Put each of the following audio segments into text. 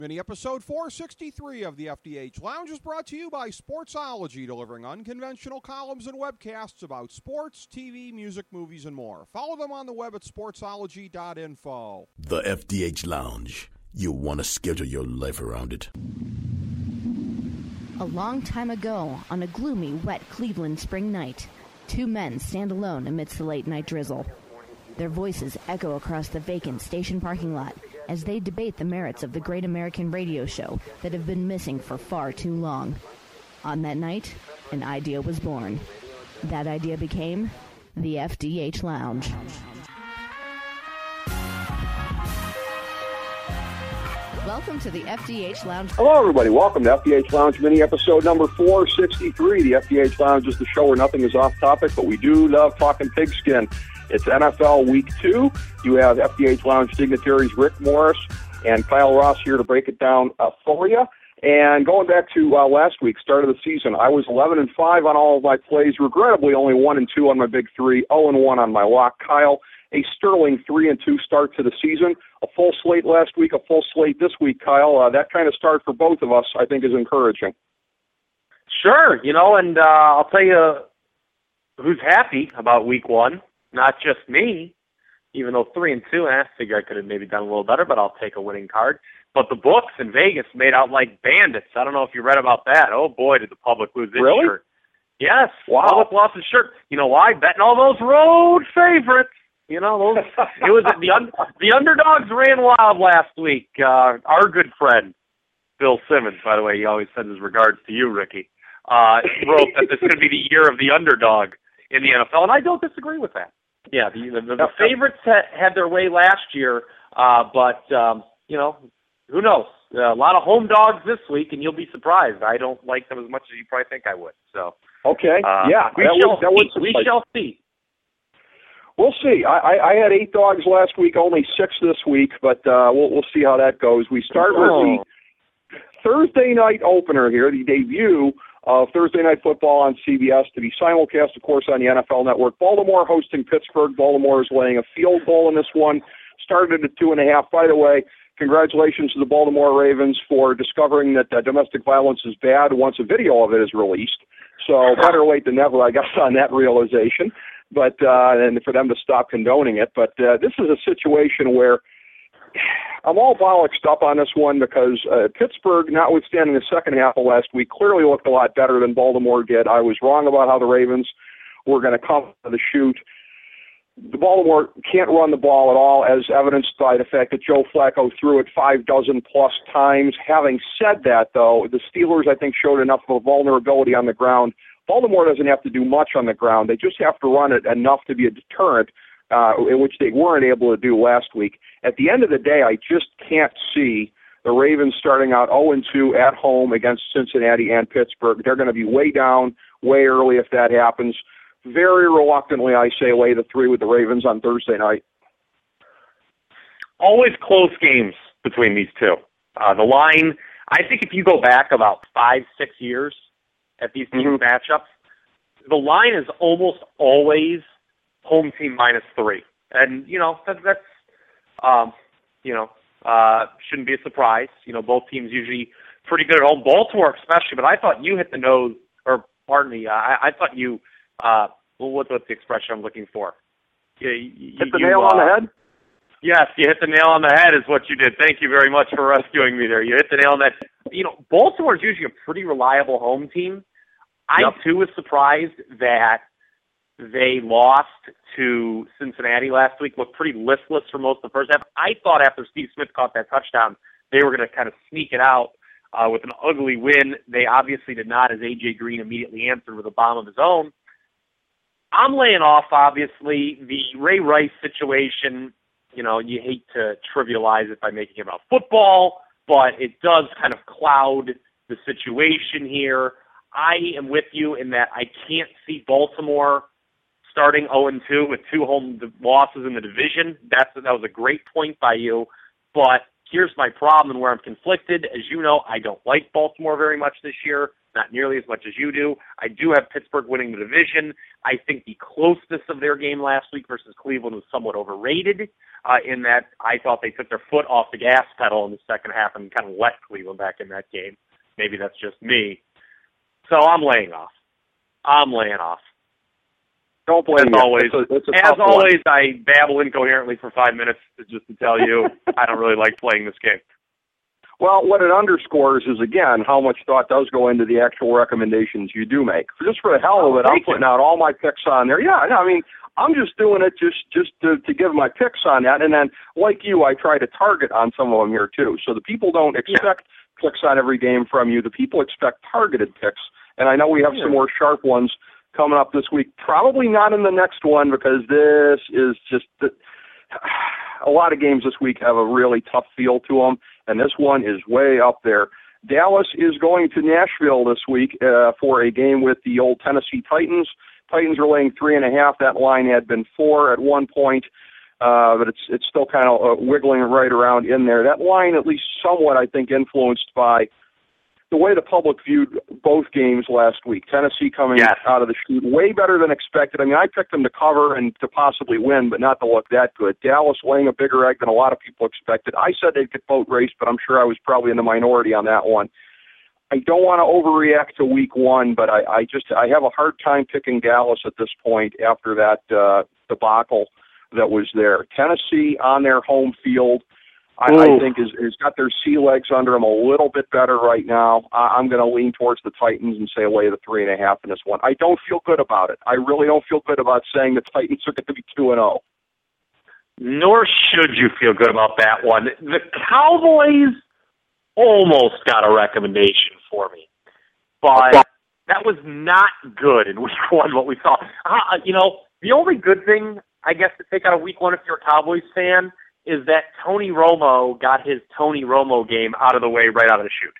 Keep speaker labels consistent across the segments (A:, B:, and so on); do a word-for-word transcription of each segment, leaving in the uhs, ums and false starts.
A: Mini episode four sixty-three of the F D H Lounge is brought to you by Sportsology, delivering unconventional columns and webcasts about sports, T V, music, movies, and more. Follow them on the web at sportsology dot info.
B: The F D H Lounge. You want to schedule your life around it.
C: A long time ago, on a gloomy, wet Cleveland spring night, two men stand alone amidst the late-night drizzle. Their voices echo across the vacant station parking lot as they debate the merits of the great American radio show that have been missing for far too long. On that night, an idea was born. That idea became the F D H Lounge. Welcome to the F D H Lounge.
D: Hello, everybody. Welcome to F D H Lounge mini episode number four sixty-three. The F D H Lounge is the show where nothing is off topic, but we do love talking pigskin. It's N F L Week two. You have F D H Lounge dignitaries Rick Morris and Kyle Ross here to break it down uh, for you. And going back to uh, last week, start of the season, I was eleven and five on all of my plays. Regrettably, only one and two on my big three. zero and one on my lock. Kyle, a sterling three and two start to the season. A full slate last week, a full slate this week, Kyle. Uh, that kind of start for both of us, I think, is encouraging.
E: Sure, you know, and uh, I'll tell you who's happy about week one. Not just me, even though three and two, I figure I could have maybe done a little better, but I'll take a winning card. But the books in Vegas made out like bandits. I don't know if you read about that. Oh, boy, did the public lose its
D: really?
E: shirt. Yes,
D: wow.
E: Public lost its shirt. You know why? Betting all those road favorites. You know, those, it was the un, the underdogs ran wild last week. Uh, our good friend, Bill Simmons, by the way, he always sends his regards to you, Ricky, uh, wrote that this is going to be the year of the underdog in the N F L, and I don't disagree with that. Yeah, the, the, the favorites had, had their way last year, uh, but, um, you know, who knows? Uh, a lot of home dogs this week, and you'll be surprised. I don't like them as much as you probably think I would. So,
D: okay,
E: uh,
D: yeah,
E: we
D: that
E: shall
D: would, that would
E: see. We shall see.
D: We'll see. I, I, I had eight dogs last week, only six this week, but uh, we'll, we'll see how that goes. We start with
E: oh.
D: the Thursday night opener here, the debut of Thursday Night Football on C B S, to be simulcast, of course, on the N F L Network. Baltimore hosting Pittsburgh. Baltimore is laying a field goal in this one. Started at two and a half. By the way, congratulations to the Baltimore Ravens for discovering that uh, domestic violence is bad once a video of it is released. So better late than never, I guess, on that realization. But uh, and for them to stop condoning it. But uh, this is a situation where I'm all bollocksed up on this one because uh, Pittsburgh, notwithstanding the second half of last week, clearly looked a lot better than Baltimore did. I was wrong about how the Ravens were going to come to the shoot. The Baltimore can't run the ball at all, as evidenced by the fact that Joe Flacco threw it five dozen plus times. Having said that, though, the Steelers, I think, showed enough of a vulnerability on the ground. Baltimore doesn't have to do much on the ground. They just have to run it enough to be a deterrent, uh, which they weren't able to do last week. At the end of the day, I just can't see the Ravens starting out oh and two at home against Cincinnati and Pittsburgh. They're going to be way down, way early if that happens. Very reluctantly, I say lay the three with the Ravens on Thursday night.
E: Always close games between these two. Uh, the line, I think if you go back about five, six years at these team mm-hmm. matchups, the line is almost always home team minus three. And, you know, that, that's, um, you know, uh, shouldn't be a surprise. You know, both teams usually pretty good at home. Baltimore especially, but I thought you hit the nose, or pardon me, I, I thought you, uh, well, what, what's the expression I'm looking for? You, you,
D: hit the
E: you,
D: nail
E: uh,
D: on the head?
E: Yes, you hit the nail on the head is what you did. Thank you very much for rescuing me there. You hit the nail on that. You know, Baltimore is usually a pretty reliable home team. I, yep. too, was surprised that they lost to Cincinnati last week, looked pretty listless for most of the first half. I thought after Steve Smith caught that touchdown, they were going to kind of sneak it out uh, with an ugly win. They obviously did not, as A J Green immediately answered with a bomb of his own. I'm laying off, obviously, the Ray Rice situation. You know, you hate to trivialize it by making it about football, but it does kind of cloud the situation here. I am with you in that I can't see Baltimore starting oh and two with two home losses in the division. That's, that was a great point by you. But Here's my problem and where I'm conflicted. As you know, I don't like Baltimore very much this year, not nearly as much as you do. I do have Pittsburgh winning the division. I think the closeness of their game last week versus Cleveland was somewhat overrated uh, in that I thought they took their foot off the gas pedal in the second half and kind of let Cleveland back in that game. Maybe that's just me. So I'm laying off. I'm laying off.
D: Don't blame
E: As
D: you.
E: always,
D: it's a, it's a
E: as always,
D: one.
E: I babble incoherently for five minutes just to tell you I don't really like playing this game.
D: Well, what it underscores is, again, how much thought does go into the actual recommendations you do make. Just for the hell of it, I'm putting out all my picks on there. Yeah, no, I mean, I'm just doing it just, just to, to give my picks on that. And then, like you, I try to target on some of them here, too. So the people don't expect yeah. picks on every game from you. The people expect targeted picks. And I know we have yeah. some more sharp ones coming up this week. Probably not in the next one because this is just the, a lot of games this week have a really tough feel to them, and this one is way up there. Dallas is going to Nashville this week uh, for a game with the old Tennessee Titans. Titans are laying three and a half. That line had been four at one point, uh, but it's it's still kind of uh, wiggling right around in there. That line, at least somewhat, I think, influenced by the way the public viewed both games last week. Tennessee coming yes. out of the chute way better than expected. I mean, I picked them to cover and to possibly win, but not to look that good. Dallas laying a bigger egg than a lot of people expected. I said they'd get boat raced, but I'm sure I was probably in the minority on that one. I don't want to overreact to week one, but I, I just I have a hard time picking Dallas at this point after that uh, debacle that was there. Tennessee on their home field, I, I think is has got their sea legs under them a little bit better right now. Uh, I'm going to lean towards the Titans and say lay the three and a half in this one. I don't feel good about it. I really don't feel good about saying the Titans are going to be two and zero.
E: Nor should you feel good about that one. The Cowboys almost got a recommendation for me, but that was not good in week one. What we saw, uh, you know, the only good thing I guess to take out of week one if you're a Cowboys fan is that Tony Romo got his Tony Romo game out of the way right out of the chute.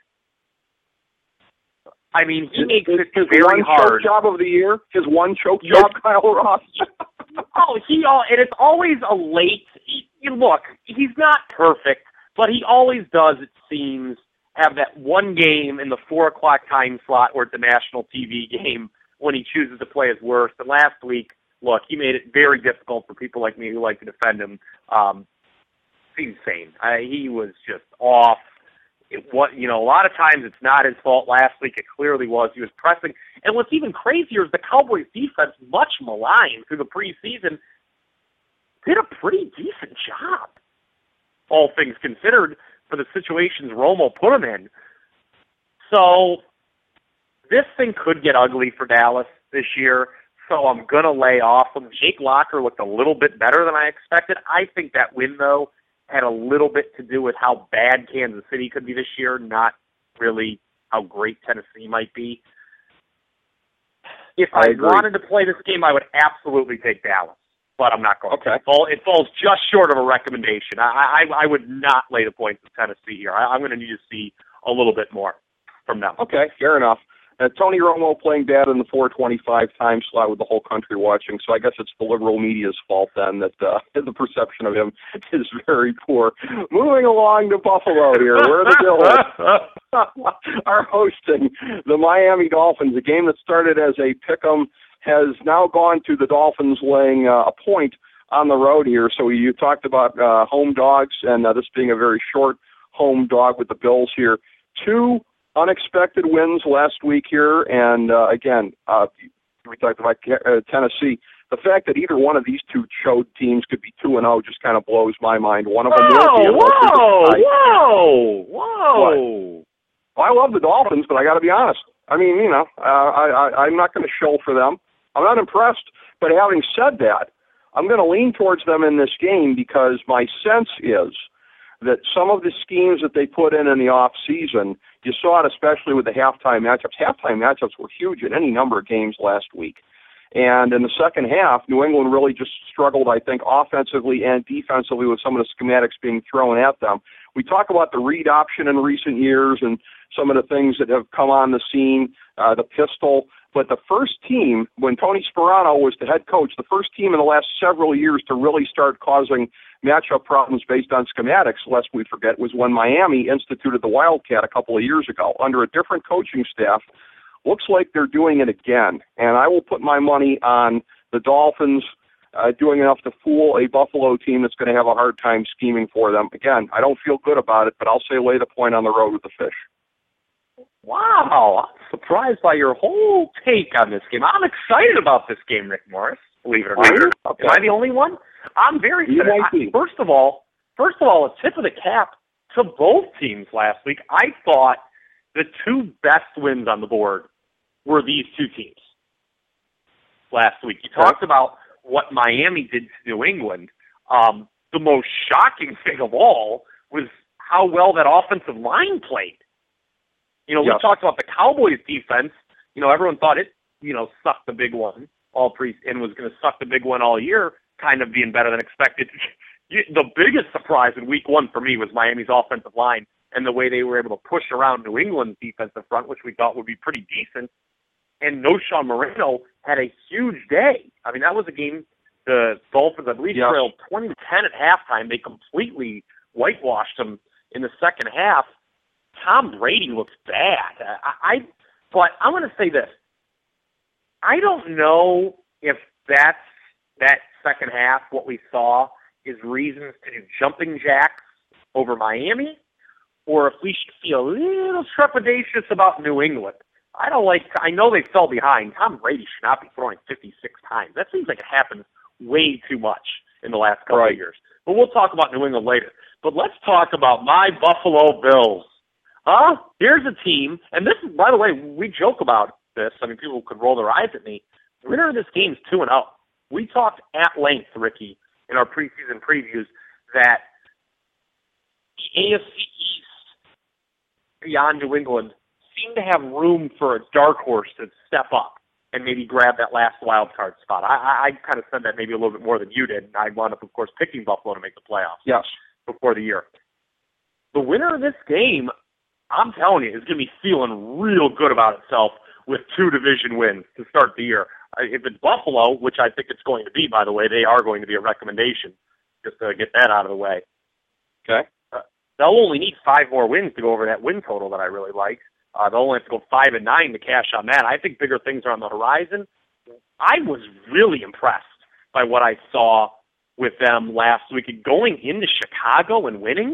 E: I mean, he makes it
D: his
E: very
D: one
E: hard.
D: Choke job of the year, his one choke
E: yes.
D: job, Kyle Ross.
E: oh, he all, and it's always a late. He, you look, he's not perfect, but he always does. It seems have that one game in the four o'clock time slot where it's a national T V game when he chooses to play his worst. And last week, look, he made it very difficult for people like me who like to defend him. Um, insane. I, he was just off. It was, you know, a lot of times it's not his fault. Last week it clearly was. He was pressing. And what's even crazier is the Cowboys defense, much maligned through the preseason, did a pretty decent job, all things considered, for the situations Romo put him in. So this thing could get ugly for Dallas this year. So I'm going to lay off him. Jake Locker looked a little bit better than I expected. I think that win, though, had a little bit to do with how bad Kansas City could be this year, not really how great Tennessee might be. If I, I wanted to play this game, I would absolutely take Dallas, but I'm not going
D: okay.
E: to. It, fall, it falls just short of a recommendation. I, I, I would not lay the points of Tennessee here. I, I'm going to need to see a little bit more from them.
D: Okay, fair enough. Uh, Tony Romo playing bad in the four twenty-five time slot with the whole country watching, so I guess it's the liberal media's fault then that uh, the perception of him is very poor. Moving along to Buffalo here, where the Bills are hosting the Miami Dolphins. A game that started as a pick'em has now gone to the Dolphins laying uh, a point on the road here. So you talked about uh, home dogs, and uh, this being a very short home dog with the Bills here. Two unexpected wins last week here, and uh, again, uh, we talked about uh, Tennessee. The fact that either one of these two chode teams could be two and zero just kind of blows my mind. One of them
E: whoa,
D: will be.
E: Whoa, whoa, whoa!
D: Well, I love the Dolphins, but I got to be honest. I mean, you know, uh, I, I, I'm not going to shill for them. I'm not impressed. But having said that, I'm going to lean towards them in this game because my sense is that some of the schemes that they put in in the off season, you saw it especially with the halftime matchups. Halftime matchups were huge in any number of games last week. And in the second half, New England really just struggled, I think, offensively and defensively with some of the schematics being thrown at them. We talk about the read option in recent years and some of the things that have come on the scene, uh, the pistol. But the first team, when Tony Sparano was the head coach, the first team in the last several years to really start causing matchup problems based on schematics, lest we forget, was when Miami instituted the Wildcat a couple of years ago under a different coaching staff. Looks like they're doing it again, and I will put my money on the Dolphins uh, doing enough to fool a Buffalo team that's going to have a hard time scheming for them. Again, I don't feel good about it, but I'll say lay the point on the road with the Fish.
E: Wow, I'm surprised by your whole take on this game. I'm excited about this game, Rick Morris, believe it or not. Okay. Am I the only one? I'm very excited. I, first of all, first of all, a tip of the cap to both teams last week. I thought the two best wins on the board were these two teams last week. You talked about what Miami did to New England. Um, the most shocking thing of all was how well that offensive line played. You know, yes. we talked about the Cowboys' defense. You know, everyone thought it, you know, sucked the big one all pre and was going to suck the big one all year, kind of being better than expected. The biggest surprise in week one for me was Miami's offensive line and the way they were able to push around New England's defensive front, which we thought would be pretty decent. And Noshawn Moreno had a huge day. I mean, that was a game the Dolphins, I believe, yes. trailed twenty to ten at halftime. They completely whitewashed them in the second half. Tom Brady looks bad. I, I but I'm going to say this. I don't know if that's that second half, what we saw, is reasons to do jumping jacks over Miami, or if we should feel a little trepidatious about New England. I don't like, I know they fell behind. Tom Brady should not be throwing fifty-six times. That seems like it happens way too much in the last couple right. of years. But we'll talk about New England later. But let's talk about my Buffalo Bills. Huh? Here's a team, and this is, by the way, we joke about this. I mean, people could roll their eyes at me. The winner of this game is two and oh. We talked at length, Ricky, in our preseason previews that the A F C East beyond New England seemed to have room for a dark horse to step up and maybe grab that last wild card spot. I, I, I kind of said that maybe a little bit more than you did, and I wound up, of course, picking Buffalo to make the playoffs
D: yes.
E: before the year. The winner of this game, I'm telling you, is going to be feeling real good about itself with two division wins to start the year. If it's Buffalo, which I think it's going to be, by the way, they are going to be a recommendation, just to get that out of the way.
D: Okay.
E: Uh, they'll only need five more wins to go over that win total that I really like. Uh, they'll only have to go five and nine to cash on that. I think bigger things are on the horizon. I was really impressed by what I saw with them last week. And going into Chicago and winning,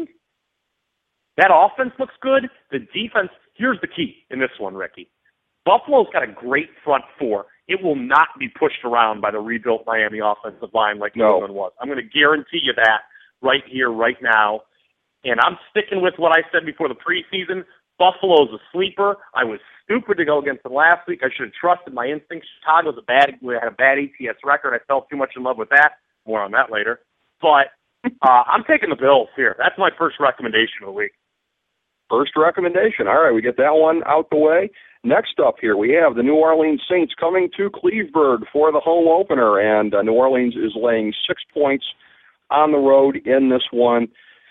E: that offense looks good. The defense, here's the key in this one, Ricky. Buffalo's got a great front four. It will not be pushed around by the rebuilt Miami offensive line like New England was. I'm going to guarantee you that right here, right now. And I'm sticking with what I said before the preseason. Buffalo's a sleeper. I was stupid to go against them last week. I should have trusted my instincts. Chicago's a bad, had a bad A T S record. I fell too much in love with that. More on that later. But uh, I'm taking the Bills here. That's my first recommendation of the week.
D: First recommendation. All right, we get that one out the way. Next up here, we have the New Orleans Saints coming to Cleveland for the home opener, and uh, New Orleans is laying six points on the road in this one.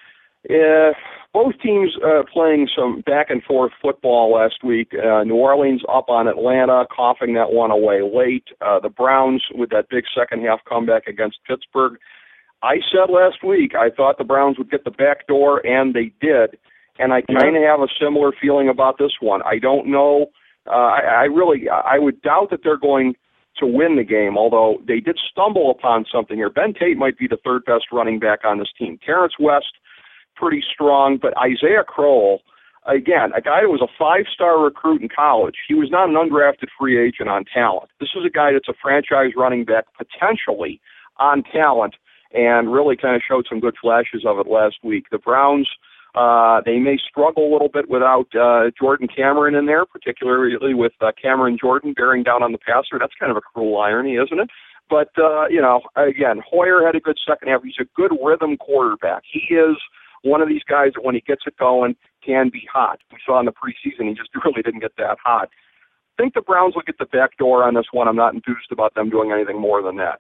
D: Uh, both teams uh, playing some back-and-forth football last week. Uh, New Orleans up on Atlanta, coughing that one away late. Uh, the Browns with that big second-half comeback against Pittsburgh. I said last week I thought the Browns would get the back door, and they did. And I kind of have a similar feeling about this one. I don't know. Uh, I, I really, I would doubt that they're going to win the game, although they did stumble upon something here. Ben Tate might be the third best running back on this team. Terrence West, pretty strong, but Isaiah Crowell, again, a guy who was a five-star recruit in college. He was not an undrafted free agent on talent. This is a guy that's a franchise running back potentially on talent and really kind of showed some good flashes of it last week. The Browns, Uh, they may struggle a little bit without uh, Jordan Cameron in there, particularly with uh, Cameron Jordan bearing down on the passer. That's kind of a cruel irony, isn't it? But, uh, you know, again, Hoyer had a good second half. He's a good rhythm quarterback. He is one of these guys that when he gets it going can be hot. We saw in the preseason he just really didn't get that hot. I think the Browns will get the back door on this one. I'm not enthused about them doing anything more than that.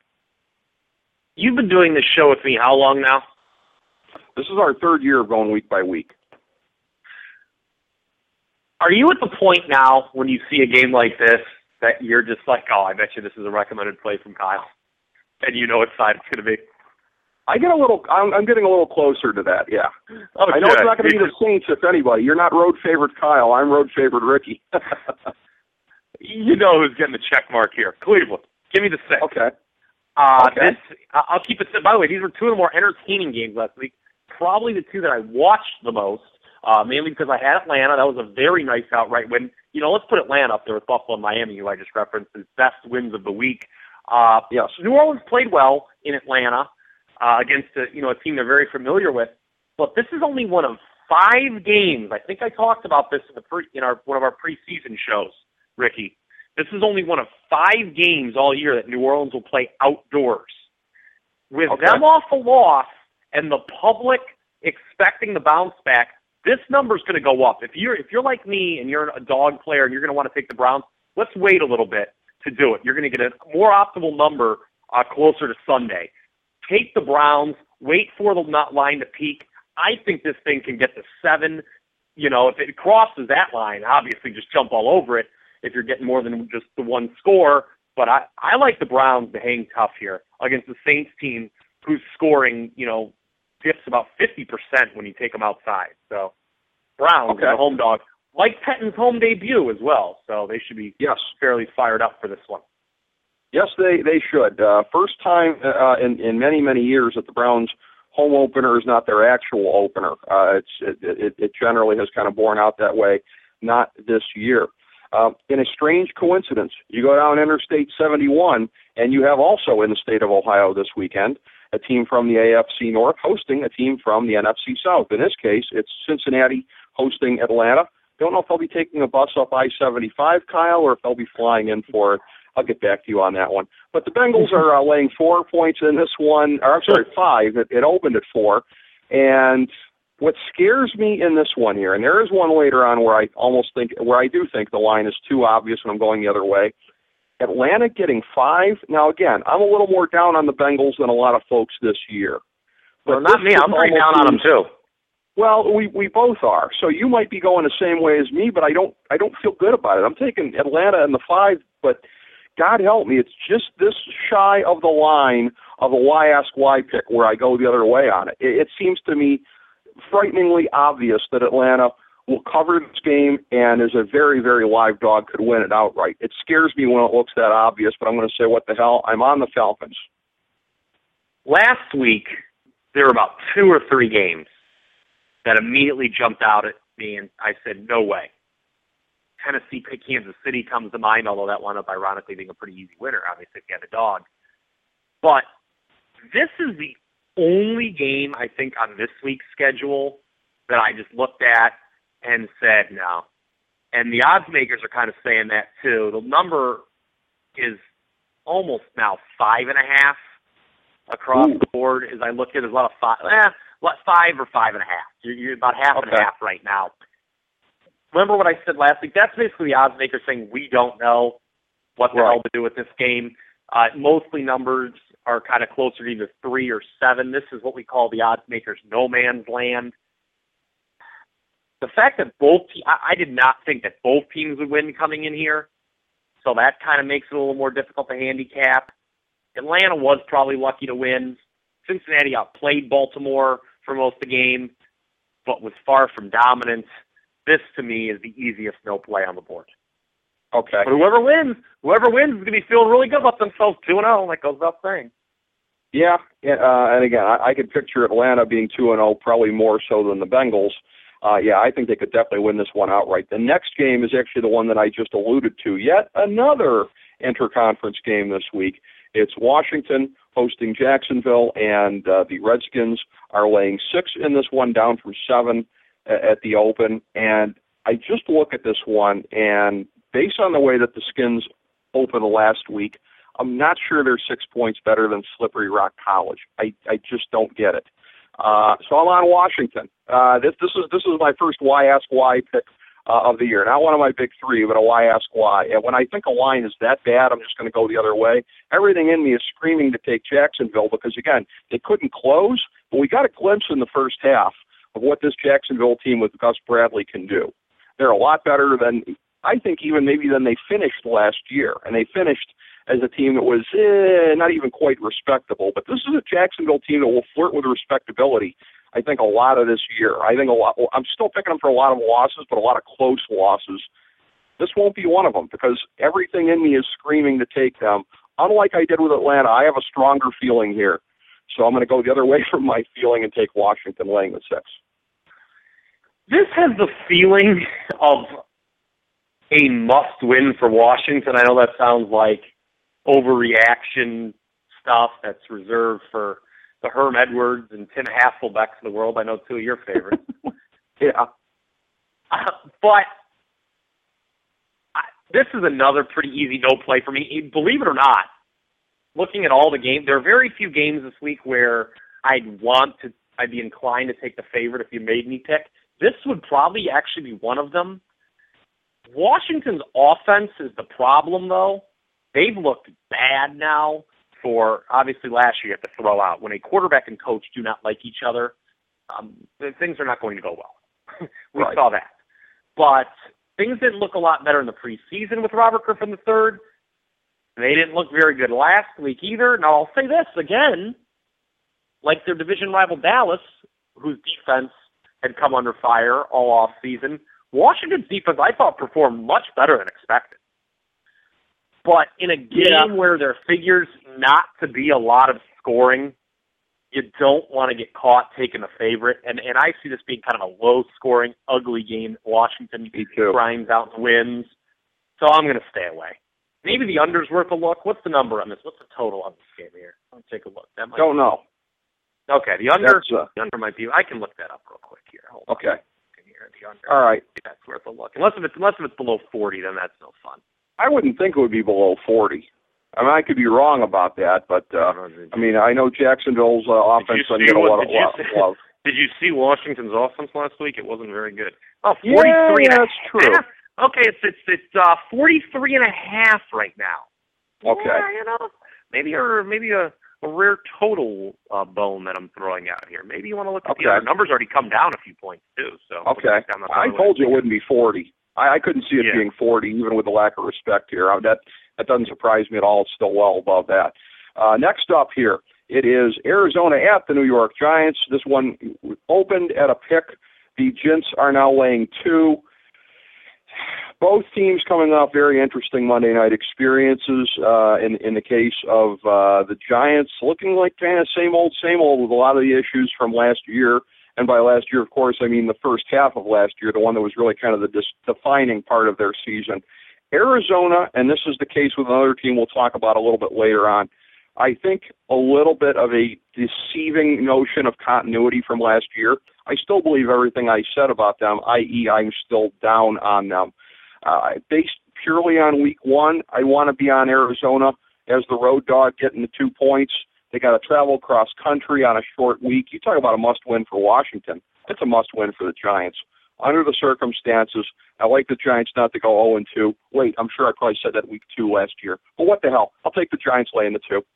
E: You've been doing this show with me how long now?
D: This is our third year of going week by week.
E: Are you at the point now when you see a game like this that you're just like, oh, I bet you this is a recommended play from Kyle, and you know what side it's going to be?
D: I get a little. I'm, I'm getting a little closer to that. Yeah.
E: Oh,
D: I know
E: good.
D: it's not going to be the Saints, if anybody. You're not road favorite Kyle. I'm road favorite Ricky.
E: You know who's getting the check mark here? Cleveland. Give me the six.
D: Okay.
E: Uh,
D: okay.
E: This, I'll keep it simple. By the way, these were two of the more entertaining games last week. Probably the two that I watched the most, uh, mainly because I had Atlanta. That was a very nice outright win. You know, let's put Atlanta up there with Buffalo and Miami, who I just referenced as best wins of the week. Uh,
D: yes.
E: New Orleans played well in Atlanta uh, against a, you know, a team they're very familiar with. But this is only one of five games. I think I talked about this in the pre, in our one of our preseason shows, Ricky. This is only one of five games all year that New Orleans will play outdoors. With
D: okay.
E: them off a loss and the public expecting the bounce back, this number's going to go up. If you're if you're like me and you're a dog player and you're going to want to take the Browns, let's wait a little bit to do it. You're going to get a more optimal number uh, closer to Sunday. Take the Browns. Wait for the line to peak. I think this thing can get to seven. You know, if it crosses that line, obviously just jump all over it if you're getting more than just the one score. But I, I like the Browns to hang tough here against the Saints team who's scoring, you know, dips about fifty percent when you take them outside. So Browns,
D: okay.
E: the home dog, like Pettin's home debut as well. So they should be
D: yes.
E: fairly fired up for this one.
D: Yes, they, they should. Uh, first time uh, in, in many, many years that the Browns home opener is not their actual opener. Uh, it's it, it, it generally has kind of borne out that way, not this year. Uh, in a strange coincidence, you go down Interstate seventy-one, and you have also in the state of Ohio this weekend a team from the A F C North hosting a team from the N F C South. In this case, it's Cincinnati hosting Atlanta. Don't know if they'll be taking a bus up I seventy-five, Kyle, or if they'll be flying in for it. I'll get back to you on that one. But the Bengals are uh, laying four points in this one, or I'm sorry, five. It, it opened at four. And what scares me in this one here, and there is one later on where I almost think, where I do think the line is too obvious when I'm going the other way. Atlanta getting five. Now, again, I'm a little more down on the Bengals than a lot of folks this year.
E: But well, not me. I'm pretty down on them, too.
D: Well, we, we both are. So you might be going the same way as me, but I don't I don't feel good about it. I'm taking Atlanta and the five, but God help me, it's just this shy of the line of a why ask why pick where I go the other way on it. It, it seems to me frighteningly obvious that Atlanta will cover this game and is a very, very live dog, could win it outright. It scares me when it looks that obvious, but I'm going to say, what the hell? I'm on the Falcons.
E: Last week, there were about two or three games that immediately jumped out at me, and I said, no way. Tennessee, Kansas City comes to mind, although that wound up ironically being a pretty easy winner, obviously, if you had a dog. But this is the only game, I think, on this week's schedule that I just looked at and said no. And the odds makers are kind of saying that, too. The number is almost now five and a half across Ooh. the board. As I look at it, there's a lot of five, eh, five or five and a half. You're, you're about half okay. and a half right now. Remember what I said last week? That's basically the odds makers saying we don't know what the right. hell to do with this game. Uh, mostly numbers are kind of closer to either three or seven. This is what we call the odds makers no man's land. The fact that both te- I, I did not think that both teams would win coming in here, so that kind of makes it a little more difficult to handicap. Atlanta was probably lucky to win. Cincinnati outplayed Baltimore for most of the game, but was far from dominant. This, to me, is the easiest no play on the board.
D: Okay.
E: But whoever wins, whoever wins is going to be feeling really good about themselves, two and oh, that goes without saying.
D: Yeah, uh, and again, I, I could picture Atlanta being two and oh, probably more so than the Bengals. Uh, yeah, I think they could definitely win this one outright. The next game is actually the one that I just alluded to. Yet another interconference game this week. It's Washington hosting Jacksonville, and uh, the Redskins are laying six in this one, down from seven at the open. And I just look at this one, and based on the way that the Skins opened last week, I'm not sure they're six points better than Slippery Rock College. I, I just don't get it. Uh, so I'm on Washington. Uh, this, this is this is my first Why Ask Why pick uh, of the year. Not one of my big three, but a Why Ask Why. And when I think a line is that bad, I'm just going to go the other way. Everything in me is screaming to take Jacksonville because, again, they couldn't close, but we got a glimpse in the first half of what this Jacksonville team with Gus Bradley can do. They're a lot better than, I think, even maybe than they finished last year. And they finished as a team that was eh, not even quite respectable. But this is a Jacksonville team that will flirt with respectability, I think, a lot of this year. I think a lot. I'm still picking them for a lot of losses, but a lot of close losses. This won't be one of them because everything in me is screaming to take them. Unlike I did with Atlanta, I have a stronger feeling here. So I'm going to go the other way from my feeling and take Washington laying the six.
E: This has the feeling of a must-win for Washington. I know that sounds like overreaction stuff that's reserved for the Herm Edwards and Tim Hasselbecks of the world. I know two of your favorites.
D: yeah.
E: Uh, but I, this is another pretty easy no play for me. Believe it or not, looking at all the games, there are very few games this week where I'd want to, I'd be inclined to take the favorite if you made me pick. This would probably actually be one of them. Washington's offense is the problem, though. They've looked bad now for, obviously, last year you have to throw out. When a quarterback and coach do not like each other, um, things are not going to go well. we
D: right.
E: saw that. But things didn't look a lot better in the preseason with Robert Griffin the third. They didn't look very good last week either. Now, I'll say this again, like their division rival Dallas, whose defense had come under fire all off season, Washington's defense, I thought, performed much better than expected. But in a game yeah. where there figures not to be a lot of scoring, you don't want to get caught taking a favorite. And and I see this being kind of a low-scoring, ugly game. Washington grinds out and wins. So I'm going to stay away. Maybe the under's worth a look. What's the number on this? What's the total on this game here? I'll take a look. That might
D: don't know.
E: Okay, the under,
D: uh,
E: the under might be. I can look that up real quick here. Hold
D: okay.
E: On. The under.
D: All right.
E: That's worth a look. Unless if it's unless if it's below forty, then that's no fun.
D: I wouldn't think it would be below forty. I mean, I could be wrong about that, but uh, I mean, I know Jacksonville's uh, offense doesn't get a lot of love.
E: Did you see Washington's offense last week? It wasn't very good. Oh,
D: yeah,
E: forty-three
D: yeah,
E: and a
D: that's true.
E: half. Okay, it's it's it's uh, forty-three and a half right now.
D: Okay.
E: Yeah, you know, maybe or maybe a. A rare total uh, bone that I'm throwing out here. Maybe you want to look at
D: okay.
E: the other numbers. Already come down a few points too. So
D: okay, I told you it wouldn't be forty. I, I couldn't see it
E: yeah.
D: being forty, even with the lack of respect here. I, that that doesn't surprise me at all. It's still well above that. Uh, next up here, it is Arizona at the New York Giants. This one opened at a pick. The Gents are now laying two. Both teams coming off very interesting Monday night experiences. Uh, in in the case of uh, the Giants, looking like kind of same old, same old with a lot of the issues from last year. And by last year, of course, I mean the first half of last year, the one that was really kind of the dis- defining part of their season. Arizona, and this is the case with another team we'll talk about a little bit later on, I think a little bit of a deceiving notion of continuity from last year. I still believe everything I said about them, that is I'm still down on them. Uh, based purely on week one, I want to be on Arizona as the road dog getting the two points. They got to travel cross country on a short week. You talk about a must-win for Washington. It's a must-win for the Giants. Under the circumstances, I like the Giants not to go oh and two. Wait, I'm sure I probably said that week two last year. But what the hell? I'll take the Giants laying the two.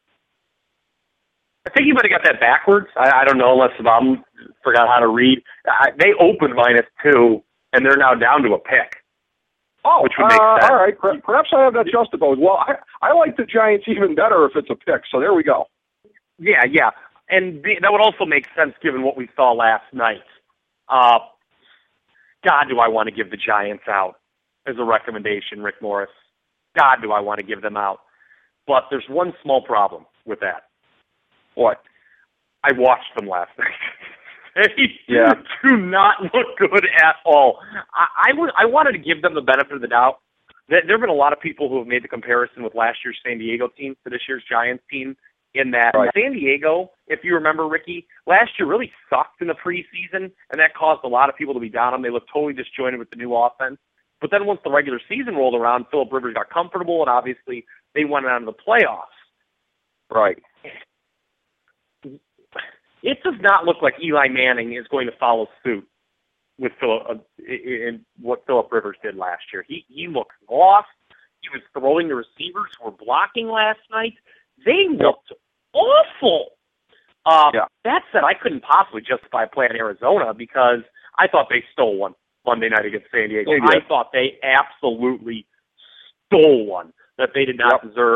E: I think you might have got that backwards. I, I don't know unless Bob forgot how to read. I, they opened minus two, and they're now down to a pick.
D: Oh,
E: which would make
D: uh,
E: sense.
D: All right. Perhaps I have that justified. Well, I, I like the Giants even better if it's a pick, so there we go.
E: Yeah, yeah. And the, that would also make sense given what we saw last night. Uh, God, do I want to give the Giants out as a recommendation, Rick Morris. God, do I want to give them out. But there's one small problem with that.
D: What?
E: I watched them last night. They
D: yeah.
E: do not look good at all. I, I, would, I wanted to give them the benefit of the doubt. There have been a lot of people who have made the comparison with last year's San Diego team to this year's Giants team in that
D: right.
E: San Diego, if you remember, Ricky, last year really sucked in the preseason, and that caused a lot of people to be down on them. They looked totally disjointed with the new offense. But then once the regular season rolled around, Phillip Rivers got comfortable, and obviously they went on to the playoffs.
D: Right.
E: It does not look like Eli Manning is going to follow suit with Phillip, uh, in what Phillip Rivers did last year. He he looked lost. He was throwing the receivers who were blocking last night. They looked yep. awful. Uh,
D: yeah.
E: That said, I couldn't possibly justify playing Arizona because I thought they stole one Monday night against San Diego. I thought they absolutely stole one that they did not
D: yep.
E: deserve.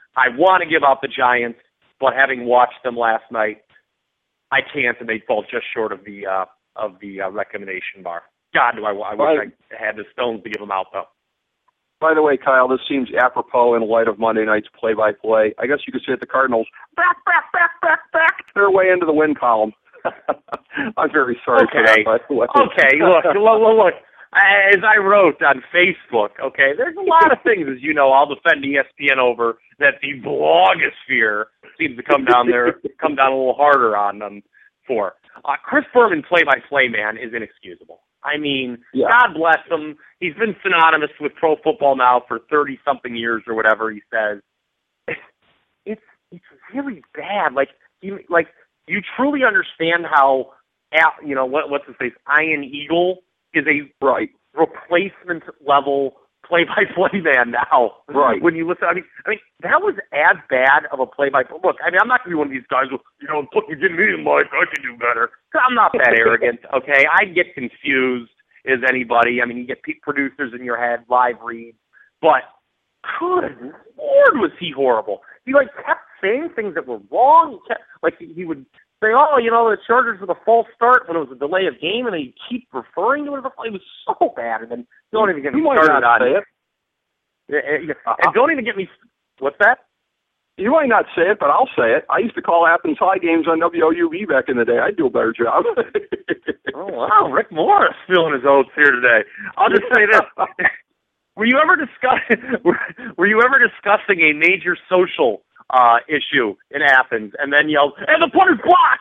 E: I want to give out the Giants, but having watched them last night, I can't, and they fall just short of the uh, of the uh, recommendation bar. God, do I, I wish I had the stones to give them out, though.
D: By the way, Kyle, this seems apropos in light of Monday night's play-by-play. I guess you could say that the Cardinals back, back, back, back, back their way into the win column. I'm very sorry
E: okay.
D: for that, by the way.
E: Okay, look, look, look, look. As I wrote on Facebook, okay, there's a lot of things, as you know, I'll defend E S P N over that the blogosphere seems to come down there, come down a little harder on them for. Uh, Chris Berman, play-by-play man, is inexcusable. I mean, yeah. God bless him. He's been synonymous with pro football now for thirty-something years or whatever he says. It's it's really bad. Like, you, like, you truly understand how, you know, what, what's his face, Ian Eagle is a
D: right.
E: replacement level play-by-play man now.
D: Right.
E: When you listen, I mean, I mean that was as bad of a play-by-play. Look, I mean, I'm not going to be one of these guys who, you know, look, you give me the mic, I can do better. I'm not that arrogant, okay? I get confused as anybody. I mean, you get producers in your head, live reads, but good Lord, was he horrible. He, like, kept saying things that were wrong. He kept, like, he would say, oh, you know, the Chargers with a false start when it was a delay of game, and then he'd keep referring to it. It was so bad, and then don't even get me started on it. it. And don't even get me, what's that?
D: You might not say it, but I'll say it. I used to call Athens High games on W O U B back in the day. I'd do a better job.
E: Oh, wow, Rick Morris feeling his oats here today. I'll just say this. Were you ever discuss? Were, were you ever discussing a major social uh, issue in Athens, and then yelled, "And the punt is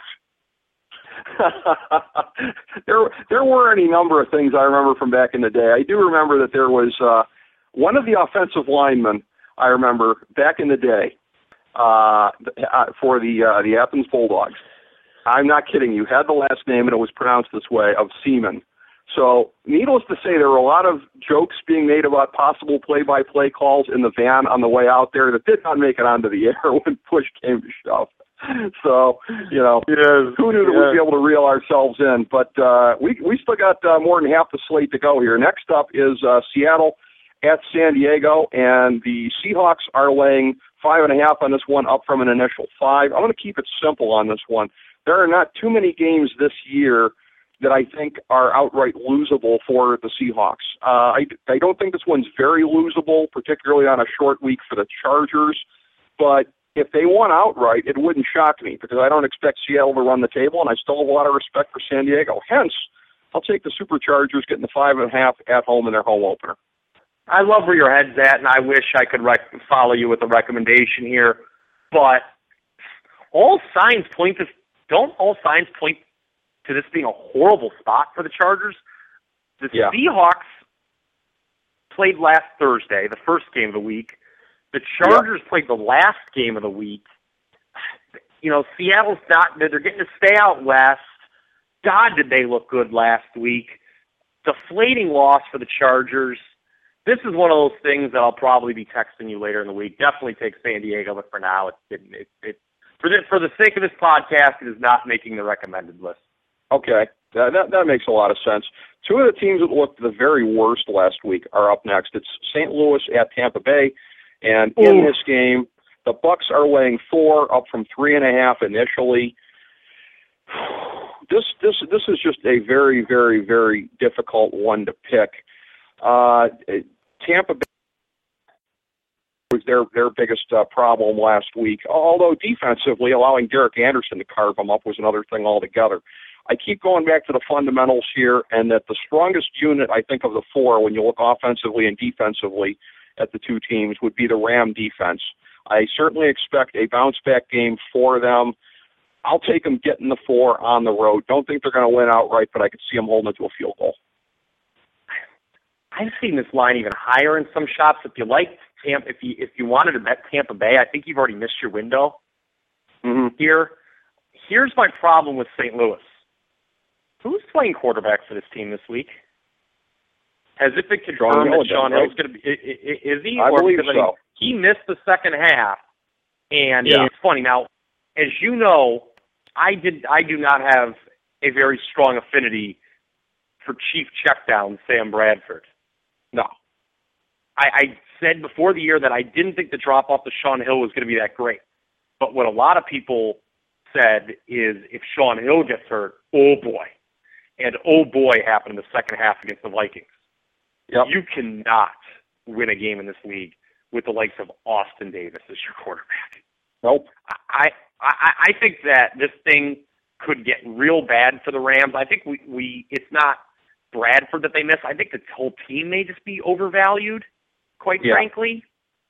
E: blocked"?
D: there, there were any number of things I remember from back in the day. I do remember that there was uh, one of the offensive linemen. I remember back in the day uh, for the uh, the Athens Bulldogs. I'm not kidding you. Had the last name, and it was pronounced this way, of Seaman. So, needless to say, there were a lot of jokes being made about possible play-by-play calls in the van on the way out there that did not make it onto the air when push came to shove. So, you know,
E: yes,
D: who knew that
E: yes.
D: we'd be able to reel ourselves in? But uh, we we still got uh, more than half the slate to go here. Next up is uh, Seattle at San Diego, and the Seahawks are laying five and a half on this one, up from an initial five. I'm going to keep it simple on this one. There are not too many games this year that I think are outright losable for the Seahawks. Uh, I, I don't think this one's very losable, particularly on a short week for the Chargers. But if they won outright, it wouldn't shock me because I don't expect Seattle to run the table, and I still have a lot of respect for San Diego. Hence, I'll take the Superchargers getting the five and a half at home in their home opener.
E: I love where your head's at, and I wish I could rec- follow you with a recommendation here. But all signs point to don't all signs point to this being a horrible spot for the Chargers. The
D: yeah.
E: Seahawks played last Thursday, the first game of the week. The Chargers yeah. played the last game of the week. You know, Seattle's not, they're getting to stay out west. God, did they look good last week. Deflating loss for the Chargers. This is one of those things that I'll probably be texting you later in the week. Definitely take San Diego, but for now, it, it, it, it for, the, for the sake of this podcast, it is not making the recommended list.
D: Okay, that, that that makes a lot of sense. Two of the teams that looked the very worst last week are up next. It's Saint Louis at Tampa Bay, and in
E: Ooh.
D: this game, the Bucks are laying four, up from three and a half initially. This this this is just a very very very difficult one to pick. Uh, Tampa Bay was their their biggest uh, problem last week. Although defensively, allowing Derek Anderson to carve them up was another thing altogether. I keep going back to the fundamentals here, and that the strongest unit, I think, of the four, when you look offensively and defensively at the two teams, would be the Ram defense. I certainly expect a bounce-back game for them. I'll take them getting the four on the road. Don't think they're going to win outright, but I could see them holding it to a field goal.
E: I've seen this line even higher in some shops. If you like Tampa, if you if you wanted to bet Tampa Bay, I think you've already missed your window
D: mm-hmm.
E: here. Here's my problem with Saint Louis. Who's playing quarterback for this team this week? Has it been confirmed that Sean Hill's going to be? Is he?
D: I
E: or
D: believe
E: because,
D: so.
E: I mean, he missed the second half, and
D: yeah.
E: it's funny now. As you know, I did. I do not have a very strong affinity for Chief Checkdown Sam Bradford.
D: No,
E: I, I said before the year that I didn't think the drop-off to Shaun Hill was going to be that great. But what a lot of people said is if Shaun Hill gets hurt, oh boy. And oh boy happened in the second half against the Vikings.
D: Yep.
E: You cannot win a game in this league with the likes of Austin Davis as your quarterback.
D: Nope.
E: I, I, I think that this thing could get real bad for the Rams. I think we, we it's not Bradford that they miss. I think the whole team may just be overvalued, quite
D: yeah.
E: frankly.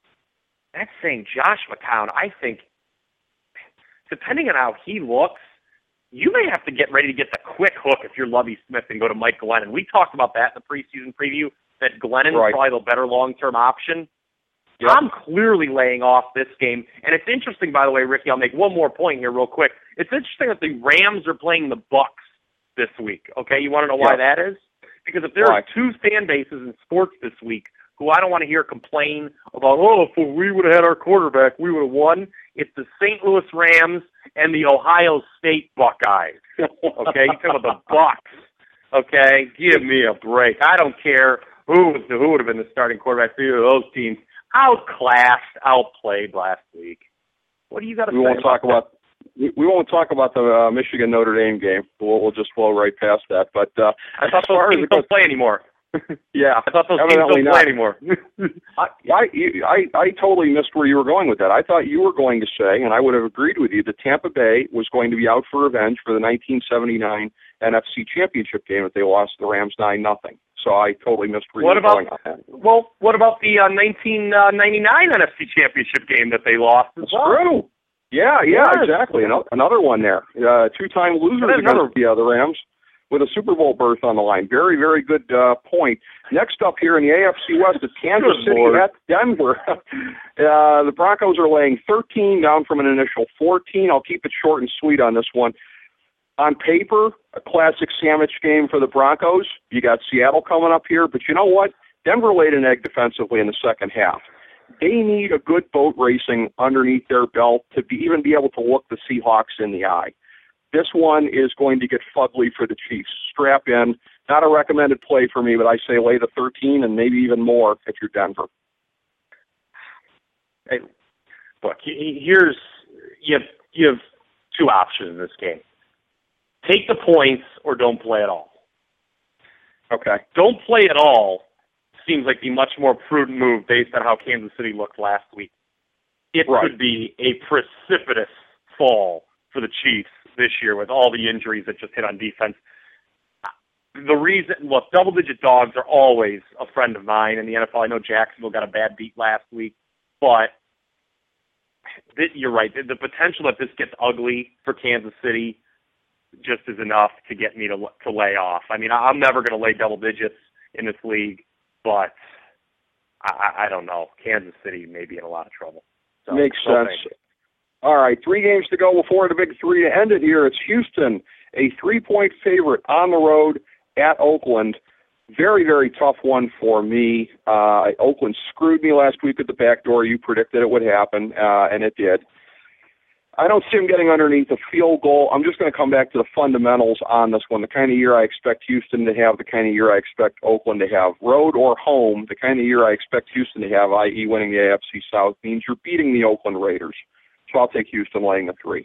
E: That's saying Josh McCown, I think, depending on how he looks, you may have to get ready to get the quick hook if you're Lovie Smith and go to Mike Glennon. We talked about that in the preseason preview, that Glennon's
D: right.
E: probably the better long-term option.
D: Yep.
E: I'm clearly laying off this game. And it's interesting, by the way, Ricky, I'll make one more point here real quick. It's interesting that the Rams are playing the Bucs this week. Okay, you want to know why
D: yep.
E: that is? Because if there
D: why?
E: are two fan bases in sports this week who I don't want to hear complain about, oh, if we would have had our quarterback, we would have won, it's the Saint Louis Rams and the Ohio State Buckeyes. Okay, you talk about the Bucs. Okay, give me a break. I don't care who was the, who would have been the starting quarterback for either of those teams. Outclassed, outplayed last week. What do you got to say?
D: We won't
E: about
D: talk about we, we won't talk about the uh, Michigan Notre Dame game. We'll, we'll just flow right past that. But uh,
E: I thought those teams don't play anymore.
D: Yeah,
E: I thought those teams don't
D: not.
E: play anymore.
D: I, I, I, I totally missed where you were going with that. I thought you were going to say, and I would have agreed with you, that Tampa Bay was going to be out for revenge for the nineteen seventy-nine N F C Championship game that they lost the Rams nine nothing. So I totally missed where
E: what
D: you were
E: about,
D: going on that.
E: Well, what about the uh, nineteen ninety-nine N F C Championship game that they lost as
D: That's
E: well?
D: true. Yeah, yeah,
E: Yes.
D: exactly. Another, another one there. Uh, two-time losers
E: Another-
D: against the, uh, the Rams with a Super Bowl berth on the line. Very, very good uh, point. Next up here in the A F C West is Kansas
E: Good
D: City
E: Lord.
D: at Denver. uh, the Broncos are laying thirteen, down from an initial fourteen. I'll keep it short and sweet on this one. On paper, a classic sandwich game for the Broncos. You got Seattle coming up here, but you know what? Denver laid an egg defensively in the second half. They need a good boat racing underneath their belt to be, even be able to look the Seahawks in the eye. This one is going to get fugly for the Chiefs. Strap in. Not a recommended play for me, but I say lay the thirteen and maybe even more if you're Denver.
E: Hey, look, here's you have, you have two options in this game. Take the points or don't play at all.
D: Okay.
E: Don't play at all seems like the much more prudent move based on how Kansas City looked last week. It
D: right.
E: could be a precipitous fall for the Chiefs this year with all the injuries that just hit on defense. The reason, look, double-digit dogs are always a friend of mine in the N F L. I know Jacksonville got a bad beat last week, but th- you're right. The, the potential that this gets ugly for Kansas City just is enough to get me to to lay off. I mean, I'm never going to lay double digits in this league, but I, I don't know. Kansas City may be in a lot of trouble. So,
D: Makes
E: no
D: sense. All right, three games to go before the big three to end it here. It's Houston, a three-point favorite on the road at Oakland. Very, very tough one for me. Uh, Oakland screwed me last week at the back door. You predicted it would happen, uh, and it did. I don't see them getting underneath a field goal. I'm just going to come back to the fundamentals on this one. The kind of year I expect Houston to have, the kind of year I expect Oakland to have. Road or home, the kind of year I expect Houston to have, that is winning the A F C South, means you're beating the Oakland Raiders. So I'll take Houston laying the three.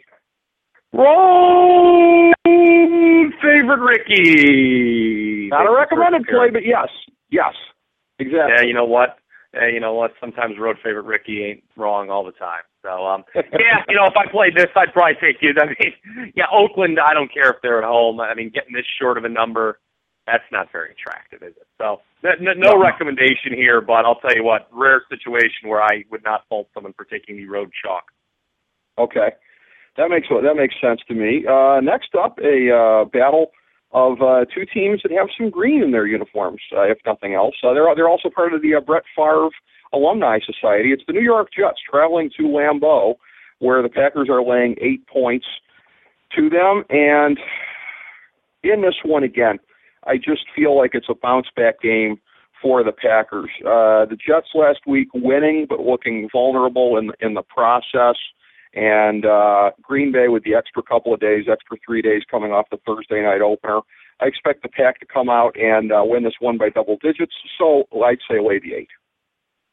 E: Road favorite Ricky.
D: Not a recommended play, but yes. Yes. Exactly.
E: Yeah, you know what? Yeah, you know what? Sometimes road favorite Ricky ain't wrong all the time. So, um, yeah, you know, if I played this, I'd probably take you. I mean, yeah, Oakland, I don't care if they're at home. I mean, getting this short of a number, that's not very attractive, is it? So, no, no, no recommendation here, but I'll tell you what, rare situation where I would not fault someone for taking the road chalk.
D: Okay. That makes that makes sense to me. Uh, next up, a uh, battle of uh, two teams that have some green in their uniforms, uh, if nothing else. Uh, they're they're also part of the uh, Brett Favre Alumni Society. It's the New York Jets traveling to Lambeau, where the Packers are laying eight points to them. And in this one again, I just feel like it's a bounce-back game for the Packers. Uh, the Jets last week winning, but looking vulnerable in in the process. And uh, Green Bay with the extra couple of days, extra three days coming off the Thursday night opener. I expect the Pack to come out and uh, win this one by double digits, so I'd say lay the eight.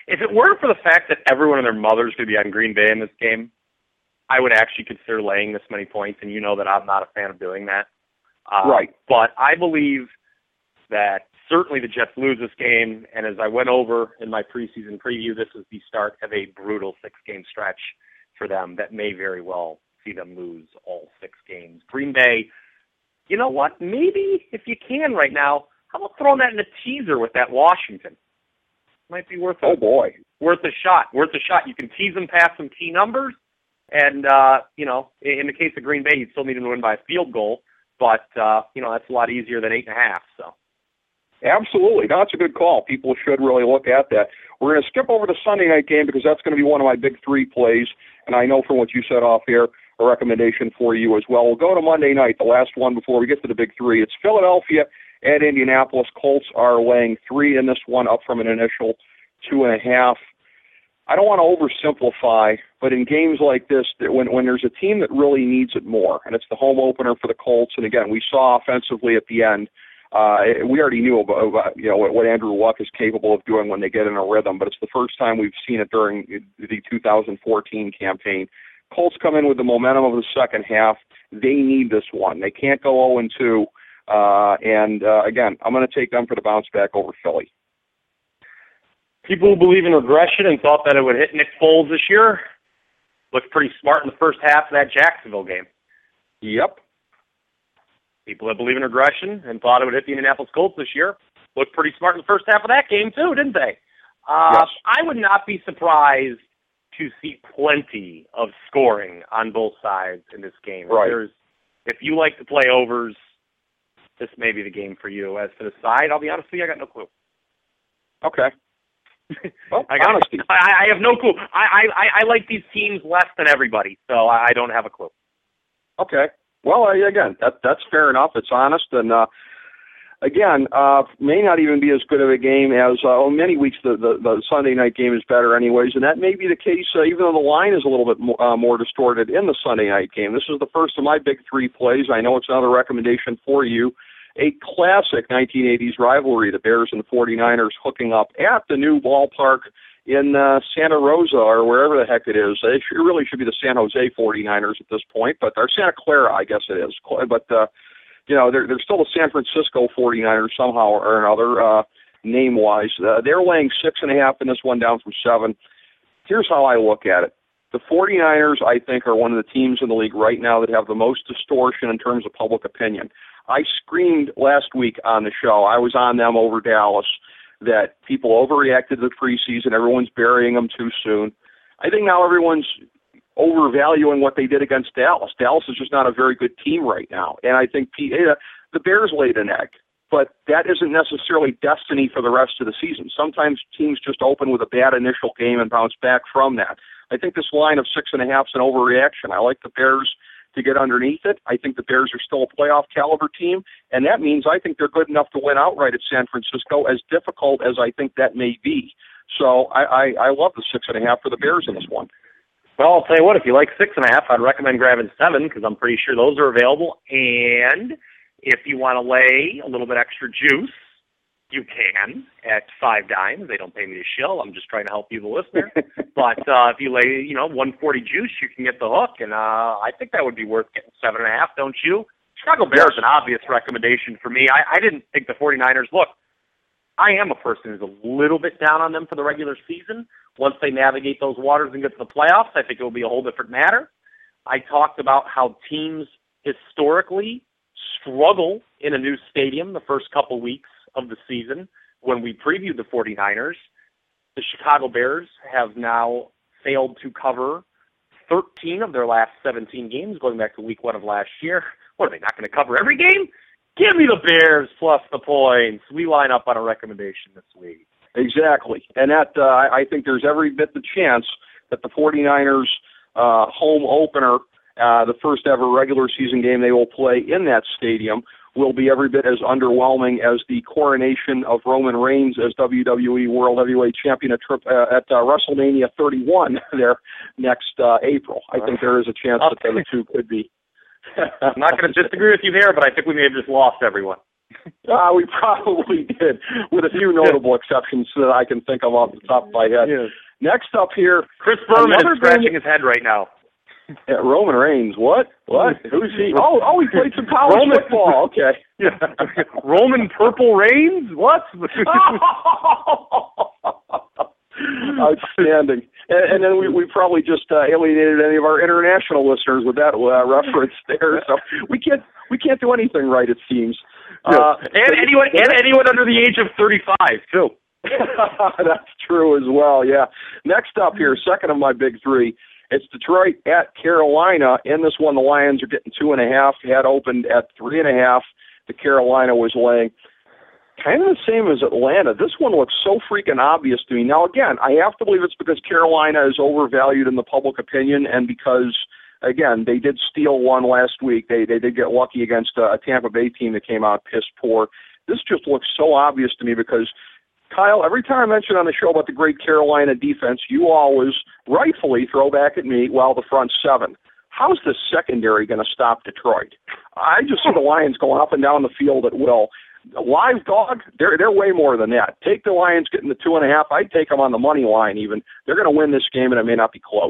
E: if it weren't for the fact that everyone and their mothers could be on Green Bay in this game, I would actually consider laying this many points, and you know that I'm not a fan of doing that. Uh,
D: right.
E: But I believe that certainly the Jets lose this game, and as I went over in my preseason preview, this is the start of a brutal six-game stretch for them that may very well see them lose all six games. Green Bay, you know what? Maybe if you can right now, how about throwing that in a teaser with that Washington? Might be worth a,
D: oh boy,
E: worth a shot. Worth a shot. You can tease them past some key numbers, and uh, you know, in the case of Green Bay, you'd still need them to win by a field goal, but uh, you know that's a lot easier than eight and a half. So.
D: Absolutely. No, that's a good call. People should really look at that. We're going to skip over the Sunday night game because that's going to be one of my big three plays, and I know from what you said off here, a recommendation for you as well. We'll go to Monday night, the last one before we get to the big three. It's Philadelphia at Indianapolis. Colts are laying three in this one, up from an initial two and a half. I don't want to oversimplify, but in games like this, when when there's a team that really needs it more, and it's the home opener for the Colts, and again, we saw offensively at the end, Uh, we already knew about, about you know what, what Andrew Luck is capable of doing when they get in a rhythm, but it's the first time we've seen it during the two thousand fourteen campaign. Colts come in with the momentum of the second half. They need this one. They can't go oh and two. Uh, and uh, again, I'm going to take them for the bounce back over Philly.
E: People who believe in regression and thought that it would hit Nick Foles this year looked pretty smart in the first half of that Jacksonville game.
D: Yep.
E: People that believe in regression and thought it would hit the Indianapolis Colts this year looked pretty smart in the first half of that game, too, didn't they? Uh,
D: yes.
E: I would not be surprised to see plenty of scoring on both sides in this game.
D: Right.
E: If, there's, if you like to play overs, this may be the game for you. As for the side, I'll be honest with you, I got no clue.
D: Okay. Well,
E: I got,
D: honesty.
E: I, I have no clue. I, I, I like these teams less than everybody, so I don't have a clue.
D: Okay. Well, uh, again, that that's fair enough. It's honest, and uh, again, uh, may not even be as good of a game as uh, well, many weeks. The, the the Sunday night game is better, anyways, and that may be the case. Uh, even though the line is a little bit more, uh, more distorted in the Sunday night game, this is the first of my big three plays. I know it's another recommendation for you. A classic nineteen eighties rivalry: the Bears and the forty-niners hooking up at the new ballpark in uh, Santa Rosa or wherever the heck it is. It, should, it really should be the San Jose forty-niners at this point, but or Santa Clara, I guess it is. But, uh, you know, they're, they're still the San Francisco forty-niners somehow or another, uh, name-wise. Uh, they're laying six and a half in this one, down from seven. Here's how I look at it. The forty-niners, I think, are one of the teams in the league right now that have the most distortion in terms of public opinion. I screamed last week on the show. I was on them over Dallas, that people overreacted to the preseason. Everyone's burying them too soon. I think now everyone's overvaluing what they did against Dallas. Dallas is just not a very good team right now. And I think P- uh, the Bears laid an egg, but that isn't necessarily destiny for the rest of the season. Sometimes teams just open with a bad initial game and bounce back from that. I think this line of six and a half is an overreaction. I like the Bears to get underneath it. I think the Bears are still a playoff caliber team, and that means I think they're good enough to win outright at San Francisco, as difficult as I think that may be. So I, I, I love the six and a half for the Bears in this one.
E: Well, I'll tell you what, if you like six and a half, I'd recommend grabbing seven because I'm pretty sure those are available. And if you want to lay a little bit extra juice, you can at five dimes. They don't pay me to shill. I'm just trying to help you, the listener. But uh, if you lay, you know, one forty juice, you can get the hook. And uh, I think that would be worth getting seven and a half, don't you? Chicago Bears is an obvious recommendation for me. I, I didn't think the forty-niners, look, I am a person who's a little bit down on them for the regular season. Once they navigate those waters and get to the playoffs, I think it will be a whole different matter. I talked about how teams historically struggle in a new stadium the first couple weeks of the season. When we previewed the forty-niners, the Chicago Bears have now failed to cover thirteen of their last seventeen games, going back to week one of last year. What, are they not going to cover every game? Give me the Bears plus the points. We line up on a recommendation this week.
D: Exactly. And that uh, I think there's every bit the chance that the forty-niners uh, home opener, uh, the first ever regular season game they will play in that stadium, will be every bit as underwhelming as the coronation of Roman Reigns as W W E World Heavyweight Champion at, uh, at uh, WrestleMania thirty-one there next uh, April. I think there is a chance that the two could be.
E: I'm not going to disagree with you there, but I think we may have just lost everyone.
D: Uh, we probably did, with a few notable yeah. exceptions that I can think of off the top of my head. Yeah. Next up here,
E: Chris Berman is scratching game. his head right now.
D: Yeah, Roman Reigns. What? What? Who's he? Oh, oh, he played some college
E: Roman,
D: football. Okay.
E: Yeah. Roman Purple Reigns? What?
D: Outstanding. And, and then we, we probably just uh, alienated any of our international listeners with that uh, reference there. So we can't we can't do anything right, it seems.
E: Yeah. Uh, and anyone and anyone under the age of thirty-five too.
D: That's true as well. Yeah. Next up here, second of my big three. It's Detroit at Carolina. In this one, the Lions are getting two and a half. Had opened at three and a half. The Carolina was laying. Kind of the same as Atlanta. This one looks so freaking obvious to me. Now, again, I have to believe it's because Carolina is overvalued in the public opinion, and because, again, they did steal one last week. They they did get lucky against a, a Tampa Bay team that came out piss poor. This just looks so obvious to me because, Kyle, every time I mention on the show about the great Carolina defense, you always rightfully throw back at me, well, the front seven. How's the secondary going to stop Detroit? I just see the Lions going up and down the field at will. Live dog, they're they're way more than that. Take the Lions getting the two and a half. I'd take them on the money line even. They're going to win this game, and it may not be close.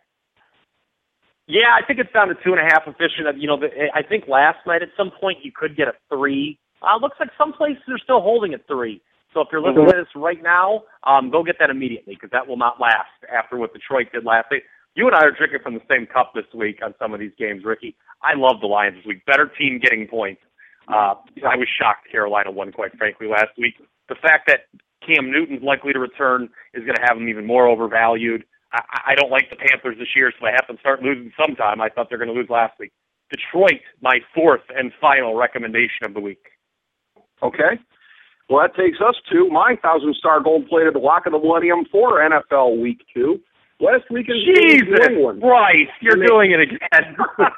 E: Yeah, I think it's down to two and a half efficient. You know, I think last night at some point you could get a three. Uh, looks like some places are still holding at three. So if you're listening to this right now, um, go get that immediately because that will not last after what Detroit did last week. You and I are drinking from the same cup this week on some of these games, Ricky. I love the Lions this week. Better team getting points. Uh, I was shocked Carolina won, quite frankly, last week. The fact that Cam Newton's likely to return is going to have him even more overvalued. I, I don't like the Panthers this year, so I have to start losing sometime. I thought they were going to lose last week. Detroit, my fourth and final recommendation of the week.
D: Okay. Well, that takes us to my thousand-star gold-plated lock of the millennium for N F L Week two. Last weekend's
E: Jesus
D: New England.
E: Christ, you're and doing it again.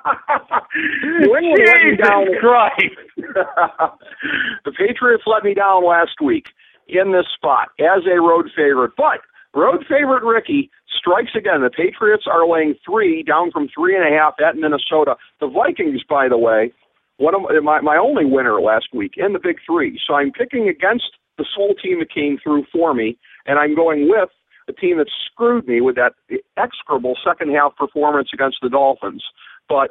D: New England
E: Jesus
D: let me down.
E: Christ.
D: The Patriots let me down last week in this spot as a road favorite. But road favorite Ricky strikes again. The Patriots are laying three, down from three and a half at Minnesota. The Vikings, by the way, one of my, my only winner last week in the big three. So I'm picking against the sole team that came through for me, and I'm going with a team that screwed me with that execrable second-half performance against the Dolphins. But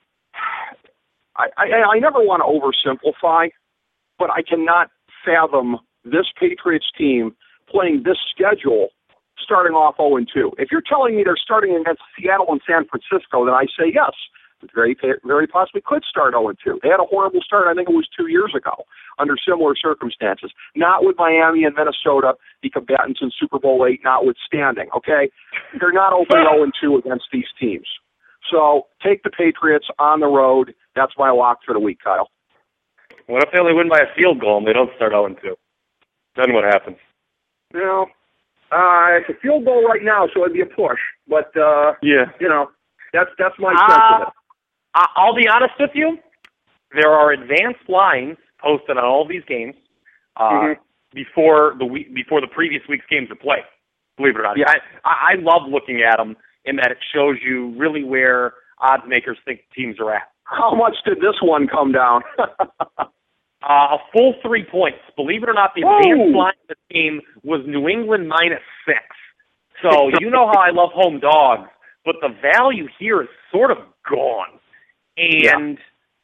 D: I, I, I never want to oversimplify, but I cannot fathom this Patriots team playing this schedule starting off oh and two. If you're telling me they're starting against Seattle and San Francisco, then I say yes. Very, very possibly could start oh and two. They had a horrible start, I think it was two years ago, under similar circumstances. Not with Miami and Minnesota, the combatants in Super Bowl eight notwithstanding, okay? They're not opening oh and two against these teams. So take the Patriots on the road. That's my lock for the week, Kyle.
E: What if they only win by a field goal and they don't start oh and two? Then what happens?
D: You know, uh, it's a field goal right now, so it'd be a push. But, uh,
E: yeah.
D: you know, that's that's my
E: uh,
D: sense of it.
E: I'll be honest with you. There are advanced lines posted on all of these games uh, mm-hmm. before the week, before the previous week's games are played. Believe it or not,
D: yeah.
E: I, I love looking at them in that it shows you really where odds makers think teams are at.
D: How much did this one come down?
E: uh, a full three points. Believe it or not, the advanced line of the game was New England minus six. So you know how I love home dogs, but the value here is sort of gone. And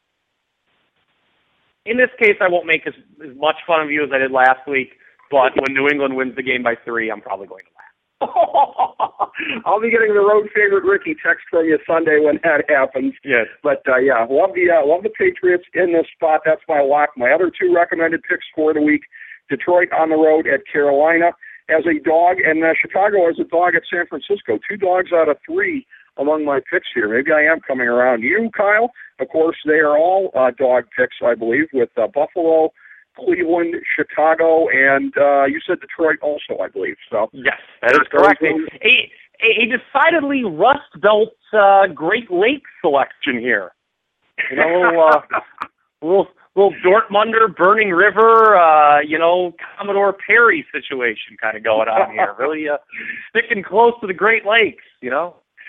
E: yeah. in this case, I won't make as, as much fun of you as I did last week, but when New England wins the game by three, I'm probably going to laugh.
D: I'll be getting the road favorite Ricky text from you Sunday when that happens.
E: Yes.
D: But, uh, yeah, love the, uh, love the Patriots in this spot. That's my lock. My other two recommended picks for the week, Detroit on the road at Carolina as a dog, and uh, Chicago as a dog at San Francisco. Two dogs out of three among my picks here. Maybe I am coming around. You, Kyle, of course, they are all uh, dog picks, I believe, with uh, Buffalo, Cleveland, Chicago, and uh, you said Detroit also, I believe. So
E: yes, that is correct. A, a, a decidedly Rust Belt uh, Great Lakes selection here. You know, a little, uh, little, little Dortmunder, Burning River, uh, you know, Commodore Perry situation kind of going on here. Really uh, sticking close to the Great Lakes, you know.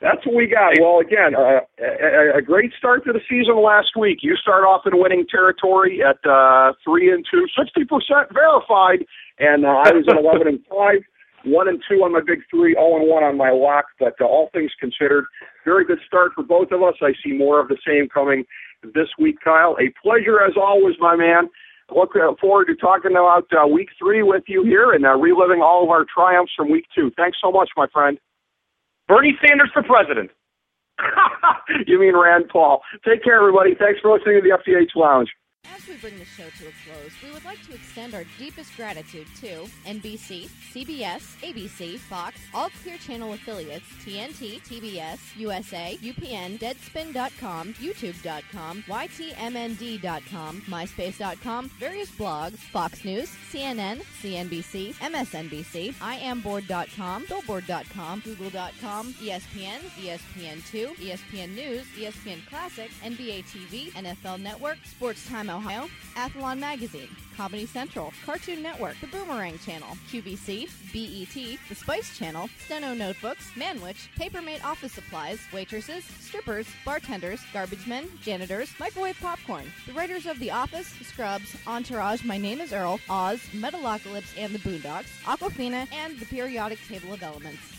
D: That's what we got. Well, again, uh, a, a great start to the season last week. You start off in winning territory at uh, three and two, sixty percent verified, and uh, I was at eleven and five, one and two on my big three, all and one on my lock. But uh, all things considered, very good start for both of us. I see more of the same coming this week, Kyle. A pleasure as always, my man. Look forward to talking about uh, week three with you here and uh, reliving all of our triumphs from week two. Thanks so much, my friend.
E: Bernie Sanders for president.
D: You mean Rand Paul. Take care, everybody. Thanks for listening to the F D H Lounge.
F: As we bring the show to a close, we would like to extend our deepest gratitude to N B C, C B S, A B C, Fox, all Clear Channel affiliates, T N T, T B S, U S A, U P N, Deadspin dot com, YouTube dot com, Y T M N D dot com, MySpace dot com, various blogs, Fox News, C N N, C N B C, M S N B C, I am board dot com, Billboard dot com, Google dot com, E S P N, E S P N two, E S P N News, E S P N Classic, N B A T V, N F L Network, Sports Time Ohio, Athlon Magazine, Comedy Central, Cartoon Network, The Boomerang Channel, Q V C, B E T, The Spice Channel, Steno Notebooks, Manwich, Papermate Office Supplies, waitresses, strippers, bartenders, garbage men, janitors, microwave popcorn, the writers of The Office, Scrubs, Entourage, My Name is Earl, Oz, Metalocalypse and the Boondocks, Aquafina, and The Periodic Table of Elements.